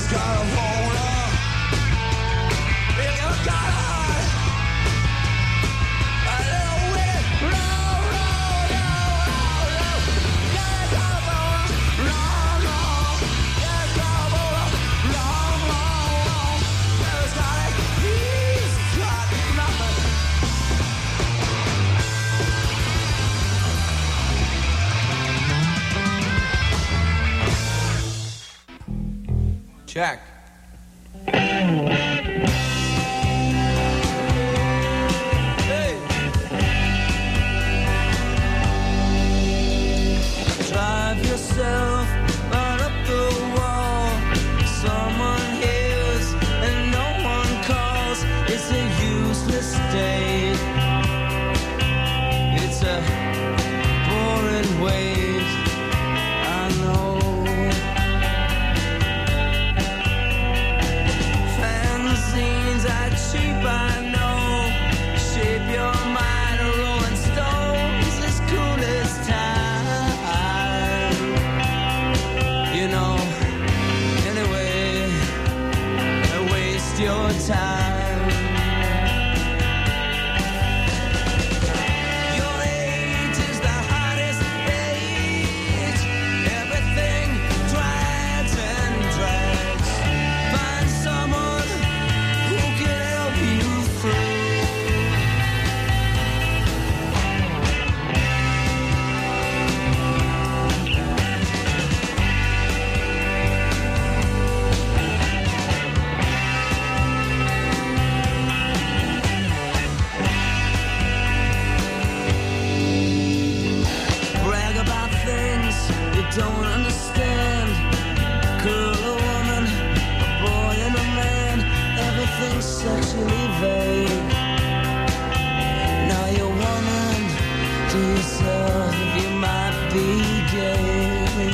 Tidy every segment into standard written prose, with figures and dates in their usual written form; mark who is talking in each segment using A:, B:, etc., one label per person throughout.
A: Check. Hey. Drive yourself right up the wall. Someone hears and no one calls. It's a useless state. It's a boring wait. I know. Fanzines are cheap, I know. Shape your mind, Rolling Stones as cool as time. You know, anyway, waste your time. Your age is the hottest age. Everything drags and drags. Find someone who can help you through. Brag about things you don't understand. Girl or woman, a boy and a man, everything's sexually vague. Now you're wondering to yourself if you might be gay.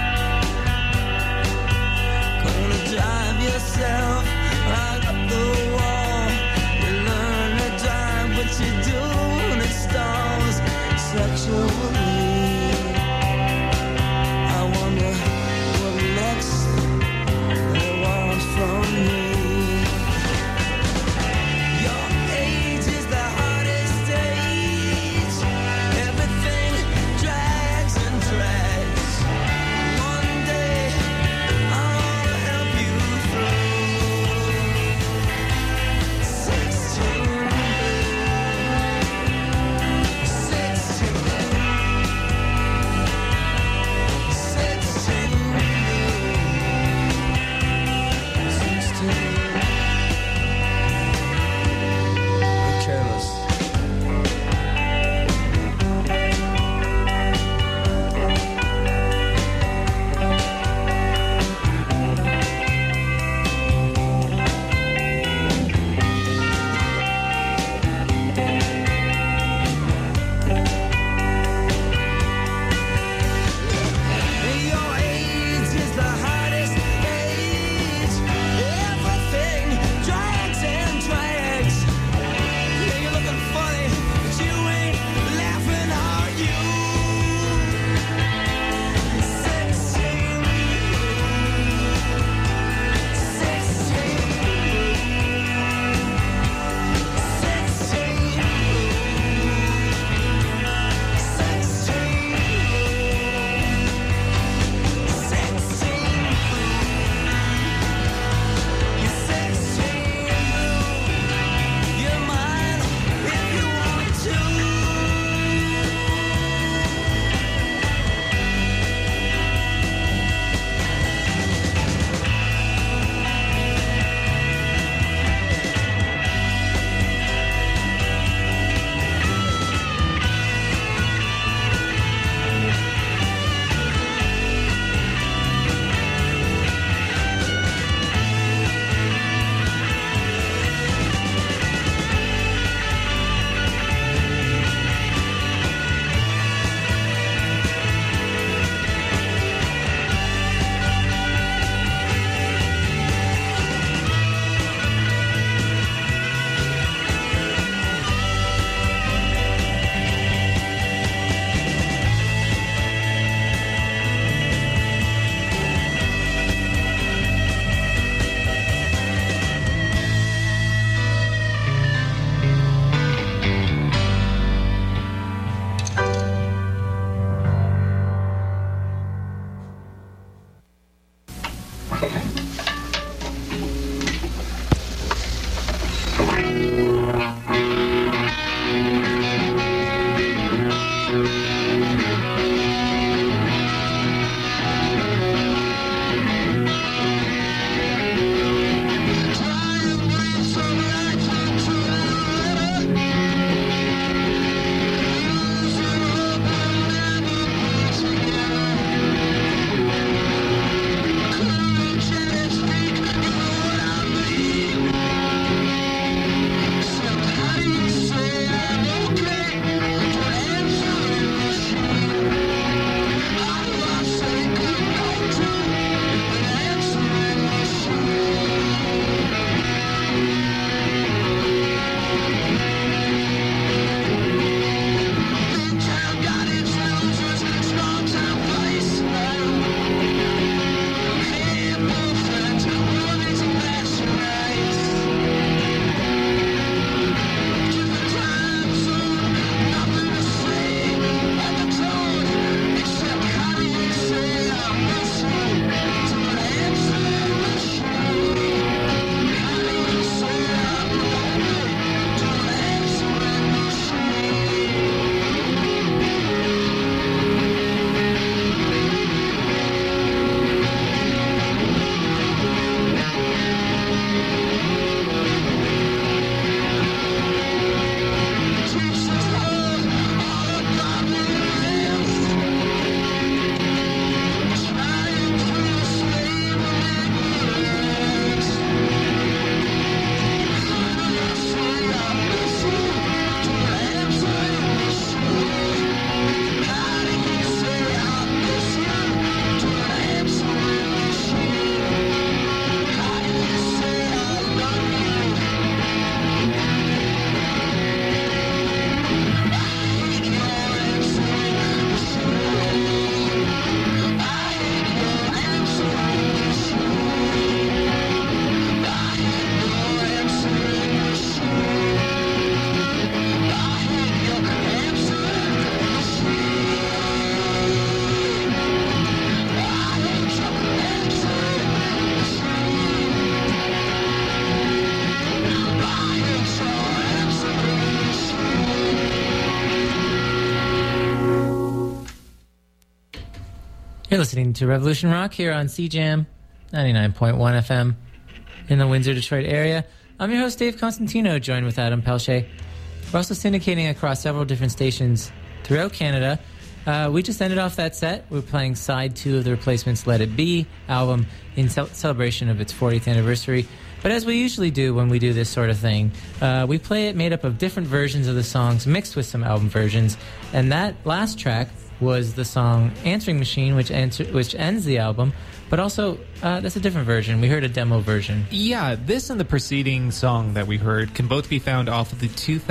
A: Gonna drive yourself right up the wall. You learn to drive, but you do when it stalls sexually. I wonder what next they want from me. Your age is the hardest age. Everything drags and drags. One day I'll help you through.
B: You're listening to Revolution Rock here on CJAM 99.1 FM in the Windsor, Detroit area. I'm your host, Dave Constantino, joined with Adam Pelche. We're also syndicating across several different stations throughout Canada. We just ended off that set. We're playing side 2 of the Replacement's Let It Be album in celebration of its 40th anniversary. But as we usually do when we do this sort of thing, we play it made up of different versions of the songs mixed with some album versions. And that last track was the song Answering Machine, which ends the album. But also, that's a different version. We heard a demo version.
C: Yeah, this and the preceding song that we heard can both be found off of the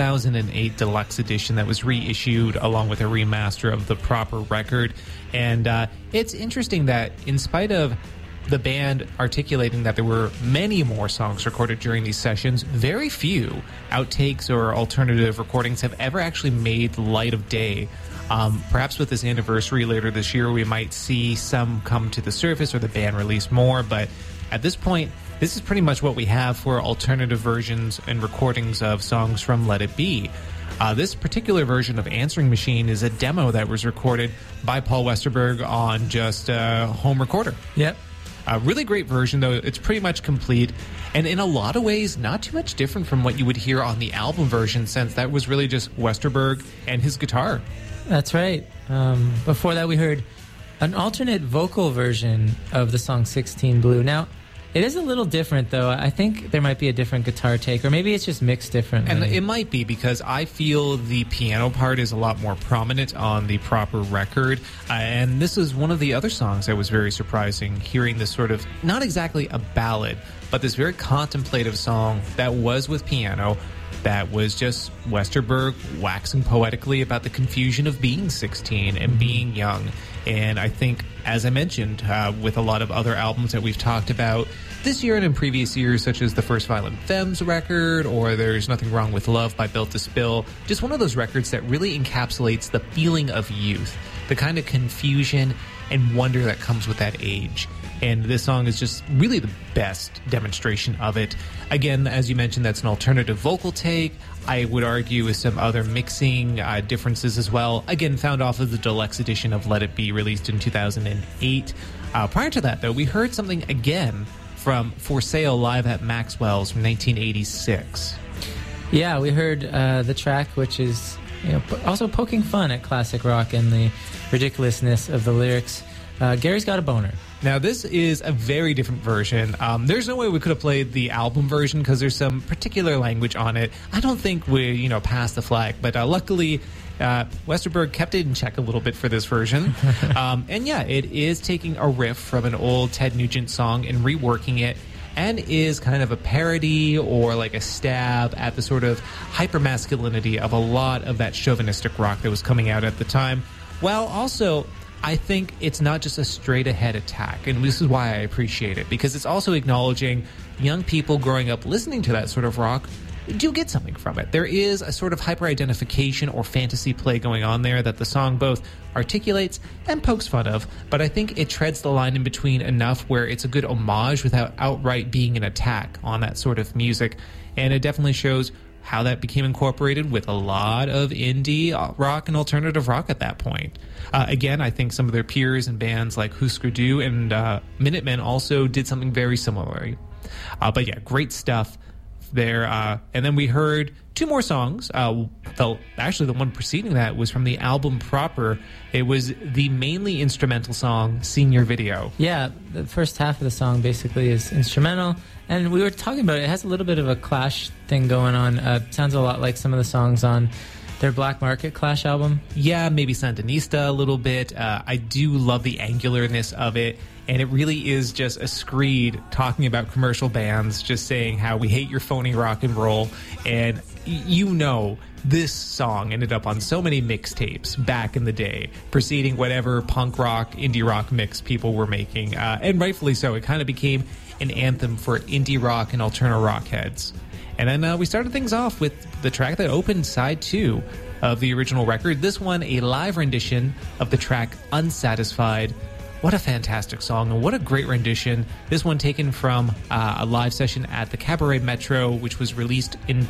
C: 2008 deluxe edition that was reissued along with a remaster of the proper record. And it's interesting that in spite of the band articulating that there were many more songs recorded during these sessions, very few outtakes or alternative recordings have ever actually made light of day. Perhaps with this anniversary later this year, we might see some come to the surface or the band release more, but at this point, this is pretty much what we have for alternative versions and recordings of songs from Let It Be. This particular version of Answering Machine is a demo that was recorded by Paul Westerberg on just a home recorder.
B: Yep.
C: A really great version, though. It's pretty much complete, and in a lot of ways, not too much different from what you would hear on the album version, since that was really just Westerberg and his guitar.
B: That's right. Before that, we heard an alternate vocal version of the song 16 Blue. Now, it is a little different, though. I think there might be a different guitar take, or maybe it's just mixed differently.
C: And it might be, because I feel the piano part is a lot more prominent on the proper record. And this is one of the other songs that was very surprising, hearing this sort of, not exactly a ballad, but this very contemplative song that was with piano, that was just Westerberg waxing poetically about the confusion of being 16 and being young. And I think, as I mentioned, with a lot of other albums that we've talked about this year and in previous years, such as the First Violent Femmes record, or There's Nothing Wrong with Love by Built to Spill, just one of those records that really encapsulates the feeling of youth, the kind of confusion and wonder that comes with that age. And this song is just really the best demonstration of it. Again, as you mentioned, that's an alternative vocal take. I would argue with some other mixing differences as well. Again, found off of the deluxe edition of Let It Be, released in 2008. Prior to that, though, we heard something again from For Sale live at Maxwell's from 1986.
B: Yeah, we heard the track, which is also poking fun at classic rock and the ridiculousness of the lyrics. Gary's Got a Boner.
C: Now, this is a very different version. There's no way we could have played the album version because there's some particular language on it. I don't think we, passed the flag, but luckily, Westerberg kept it in check a little bit for this version. And yeah, it is taking a riff from an old Ted Nugent song and reworking it, and is kind of a parody or like a stab at the sort of hypermasculinity of a lot of that chauvinistic rock that was coming out at the time, while also, I think it's not just a straight-ahead attack, and this is why I appreciate it, because it's also acknowledging young people growing up listening to that sort of rock do get something from it. There is a sort of hyper-identification or fantasy play going on there that the song both articulates and pokes fun of, but I think it treads the line in between enough where it's a good homage without outright being an attack on that sort of music, and it definitely shows how that became incorporated with a lot of indie rock and alternative rock at that point. Again, I think some of their peers and bands like Husker Du and Minutemen also did something very similar. But yeah, great stuff there. And then we heard two more songs. Actually, the one preceding that was from the album proper. It was the mainly instrumental song, Senior Video.
B: Yeah, the first half of the song basically is instrumental. And we were talking about it. It has a little bit of a Clash thing going on. Sounds a lot like some of the songs on their Black Market Clash album.
C: Yeah, maybe Sandinista a little bit. I do love the angularness of it. And it really is just a screed talking about commercial bands, just saying how we hate your phony rock and roll. And this song ended up on so many mixtapes back in the day, preceding whatever punk rock, indie rock mix people were making. And rightfully so. It kind of became an anthem for indie rock and alternative rock heads. And then we started things off with the track that opened side 2 of the original record. This one, a live rendition of the track Unsatisfied. What a fantastic song, and what a great rendition. This one taken from a live session at the Cabaret Metro, which was released in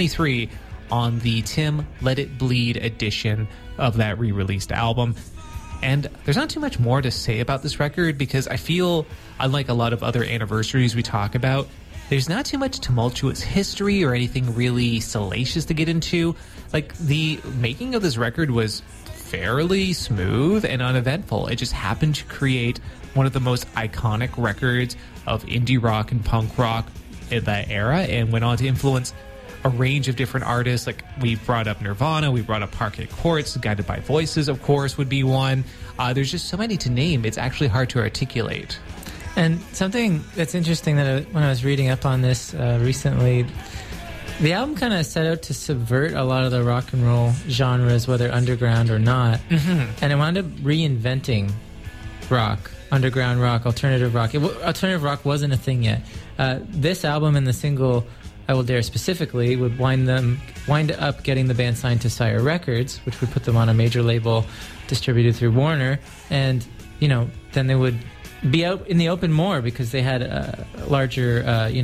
C: 2023 on the Tim Let It Bleed edition of that re-released album. And there's not too much more to say about this record because I feel, unlike a lot of other anniversaries we talk about, there's not too much tumultuous history or anything really salacious to get into. Like, the making of this record was fairly smooth and uneventful. It just happened to create one of the most iconic records of indie rock and punk rock in that era, and went on to influence a range of different artists. Like, we brought up Nirvana, we brought up Parquet Courts, Guided by Voices, of course, would be one. There's just so many to name, it's actually hard to articulate.
B: And something that's interesting that when I was reading up on this recently, the album kind of set out to subvert a lot of the rock and roll genres, whether underground or not. Mm-hmm. And it wound up reinventing rock, underground rock, alternative rock. Alternative rock wasn't a thing yet. This album and the single I Will Dare specifically would wind up getting the band signed to Sire Records, which would put them on a major label distributed through Warner. And, you know, then they would be out in the open more because they had a larger,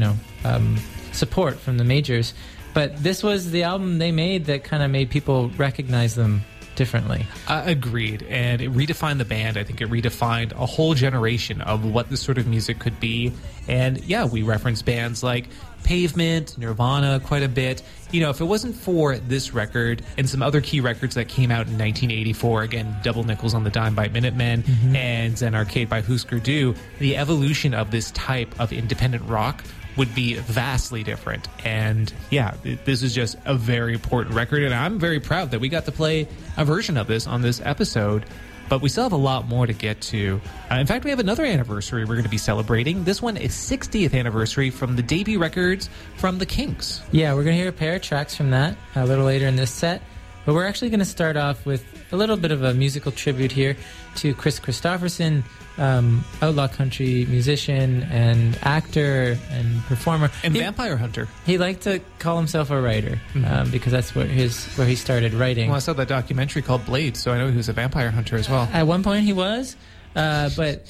B: support from the majors. But this was the album they made that kind of made people recognize them differently.
C: Agreed. And it redefined the band. I think it redefined a whole generation of what this sort of music could be. And yeah, we reference bands like Pavement, Nirvana quite a bit. You know, if it wasn't for this record and some other key records that came out in 1984, again, Double Nickels on the Dime by Minutemen, and Zen Arcade by Husker Du, the evolution of this type of independent rock would be vastly different. And yeah, this is just a very important record, and I'm very proud that we got to play a version of this on this episode. But we still have a lot more to get to. In fact, we have another anniversary we're going to be celebrating. This one is 60th anniversary from the debut records from the Kinks.
B: Yeah, we're going to hear a pair of tracks from that a little later in this set. But we're actually going to start off with a little bit of a musical tribute here to Chris Christopherson, outlaw country musician and actor and performer.
C: And vampire hunter.
B: He liked to call himself a writer because that's where he started writing.
C: Well, I saw that documentary called Blade, so I know he was a vampire hunter as well.
B: At one point he was, but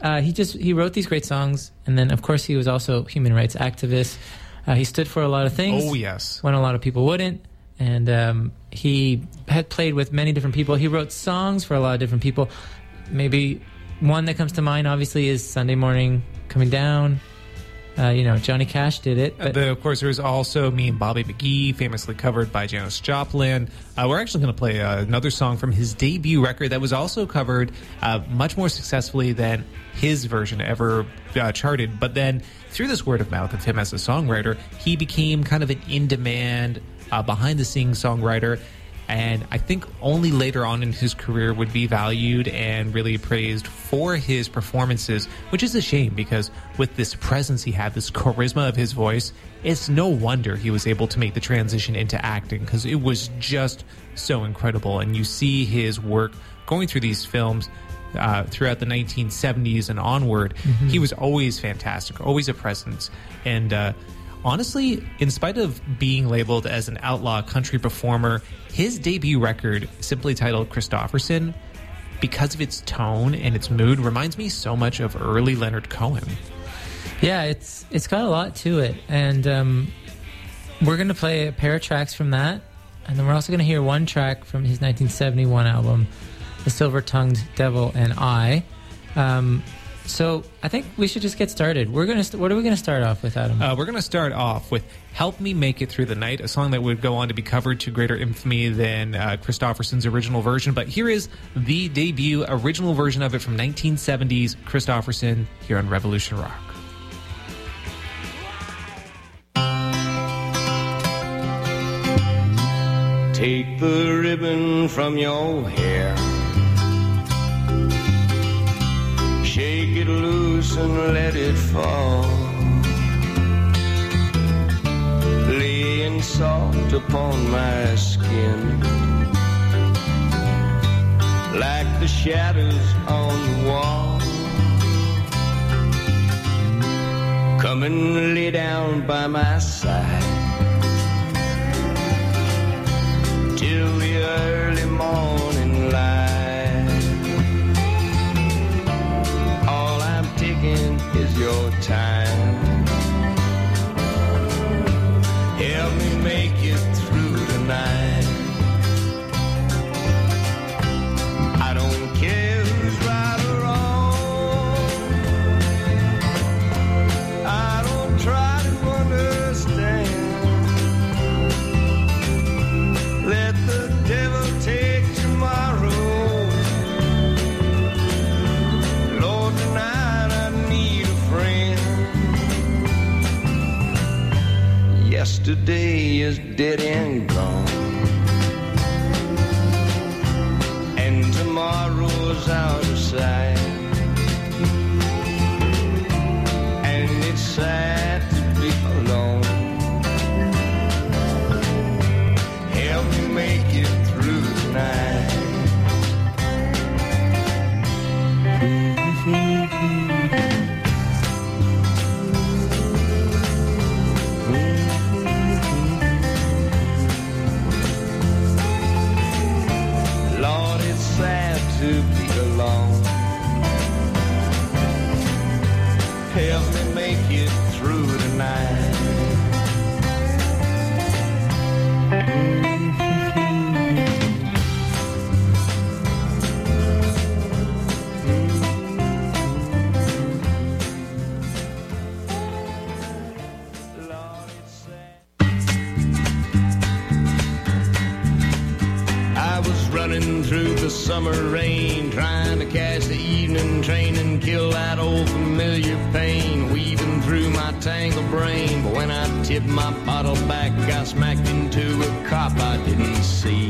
B: he wrote these great songs, and then of course he was also a human rights activist. He stood for a lot of things.
C: Oh, yes.
B: When a lot of people wouldn't. And he had played with many different people. He wrote songs for a lot of different people. Maybe one that comes to mind, obviously, is Sunday Morning Coming Down. Johnny Cash did it.
C: Of course, there was also Me and Bobby McGee, famously covered by Janis Joplin. We're actually going to play another song from his debut record that was also covered much more successfully than his version ever charted. But then, through this word of mouth of him as a songwriter, he became kind of an in-demand, behind-the-scenes songwriter. And I think only later on in his career would be valued and really praised for his performances, which is a shame because with this presence he had, this charisma of his voice, it's no wonder he was able to make the transition into acting because it was just so incredible. And you see his work going through these films throughout the 1970s and onward. He was always fantastic, always a presence. And honestly, in spite of being labeled as an outlaw country performer, his debut record, simply titled Christopherson, because of its tone and its mood, reminds me so much of early Leonard Cohen.
B: Yeah, it's got a lot to it. And we're going to play a pair of tracks from that. And then we're also going to hear one track from his 1971 album, The Silver-Tongued Devil and I. So I think we should just get started. What are we going to start off with, Adam?
C: We're going to start off with Help Me Make It Through the Night, a song that would go on to be covered to greater infamy than Christopherson's original version. But here is the debut original version of it from 1970s, Christopherson, here on Revolution Rock.
D: Take the ribbon from your hair, shake it loose and let it fall, laying soft upon my skin, like the shadows on the wall. Come and lay down by my side till the early morning light. All I'm taking is your time. Help me make it through the night. I don't care yesterday is dead and gone, and tomorrow's out of sight, and it's sad to be alone. Help me make it through the night. Lord, it's sad to be alone. Help me make it through the night. Running through the summer rain, trying to catch the evening train and kill that old familiar pain, weaving through my tangled brain. But when I tipped my bottle back, I smacked into a cop I didn't see.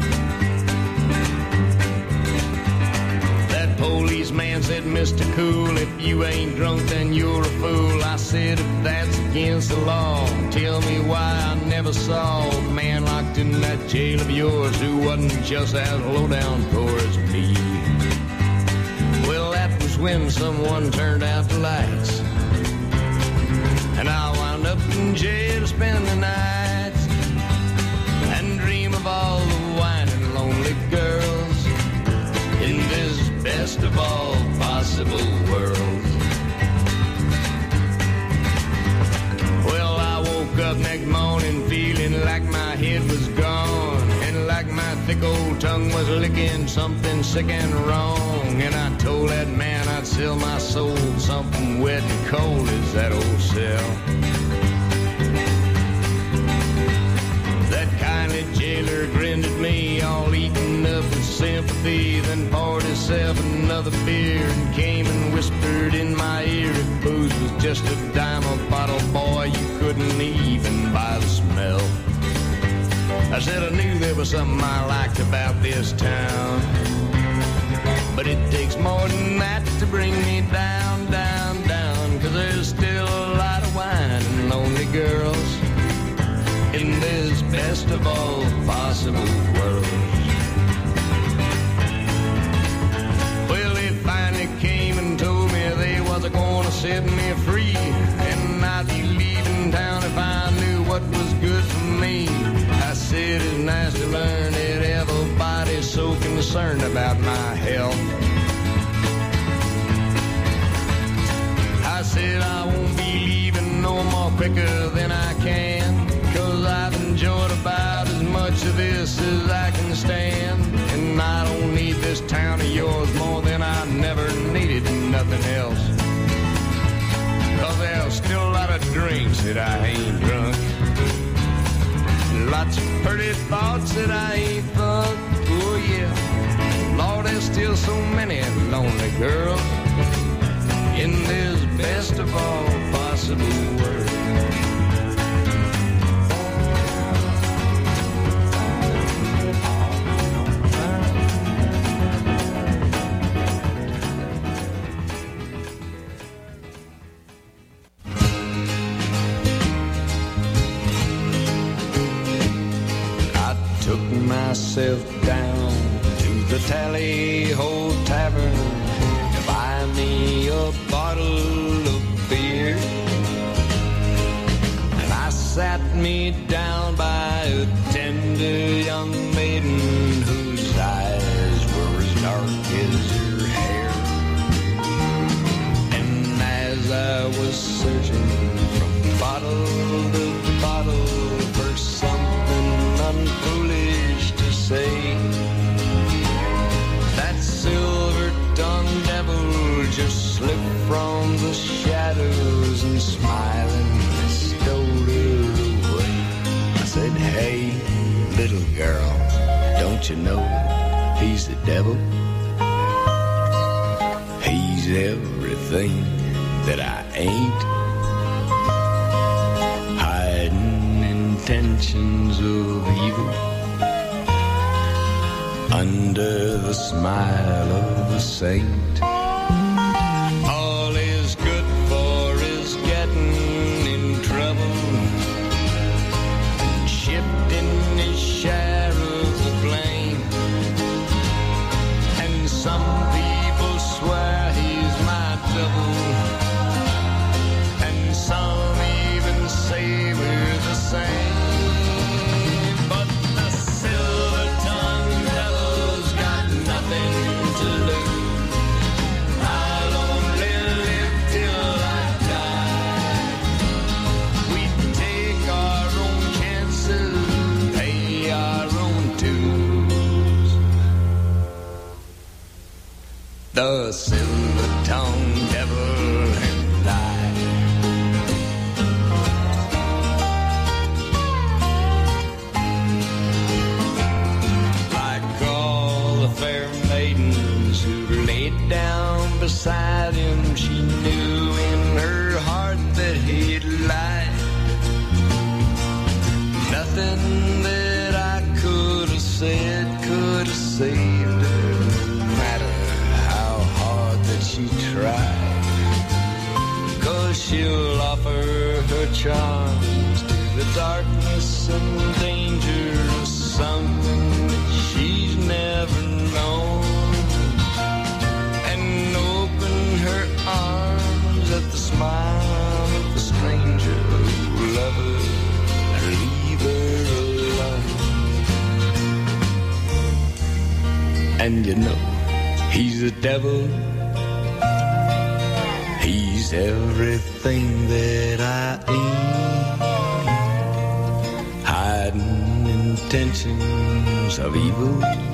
D: That policeman said, Mr. Cool, if you ain't drunk, then you're a fool. I said, if that's against the law, tell me why I never saw a man locked in that jail of yours who wasn't just as low down poor as me. Well, that was when someone turned out the lights, and I wound up in jail to spend the nights and dream of all the whining lonely girls in this best of all possible worlds. Well, I woke up next morning feeling like my head was gone, and like my thick old tongue was licking something sick and wrong. And I told that man I'd sell my soul, something wet and cold as that old cell. That kindly jailer grinned at me, all eaten up with sympathy, then poured himself another beer and came and whispered in my ear, if booze was just a dime a bottle, boy, you couldn't even buy the smell. I said I knew there was something I liked about this town, but it takes more than that to bring me down, down, down, 'cause there's still a lot of wine and lonely girls in this best of all possible worlds. Well, they finally came and told me they wasn't gonna set me free, and I'd be leaving town if I knew what was good for me. I said it's nice to learn that everybody's so concerned about my health. I said I won't be leaving no more quicker than I can, 'cause I've enjoyed about as much of this as I can stand, and I don't need this town of yours more than I never needed nothing else. 'Cause there's still a lot of drinks that I ain't drunk, lots of pretty thoughts that I ain't thought. Oh yeah, Lord, there's still so many lonely girls in this best of all possible world. Myself down to the Tally Ho Tavern to buy me a bottle of beer, and I sat me down by a tender young maiden whose eyes were as dark as her hair. And as I was searching from bottle to bottle for something unfoolish to say, that silver-tongued devil just slipped from the shadows and smiling stole her away. I said, hey, little girl, don't you know he's the devil? He's everything that I ain't, hiding intentions of evil under the smile of a saint. All is good for is getting in trouble, shifting his share of the blame. And some people swear he's my double, and some even say we're the same. But the silver-tongued devil's got nothing to lose. I'll only live till I die. We take our own chances, pay our own dues. The silver-tongued devil and I. Like all the fair maidens who laid down beside him, she knew in her heart that he'd lied. Nothing that I could have said could have saved her, no matter how hard that she tried. 'Cause she'll offer her charms to the darkness and danger of something that she's never known, and open her arms at the smile of the stranger who love her and leave her alone. And you know, he's a devil. He's everything that I ain't, hiding intentions of evil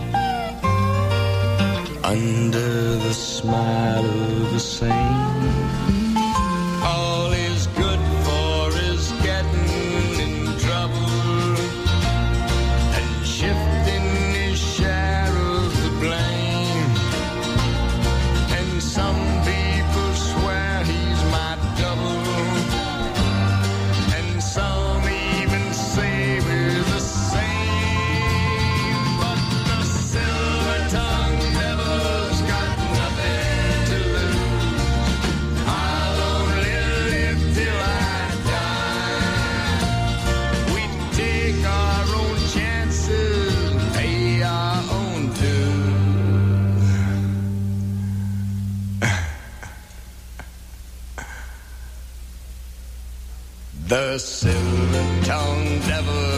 D: under the smile of a saint. All is good for is getting in trouble and shifting his share of the blame. And some people swear he's my double, and some even say we're the same. But the silver-tongued devil's got nothing to lose. I'll only live till I die. We take our own chances, pay our own dues. The silver-tongued devil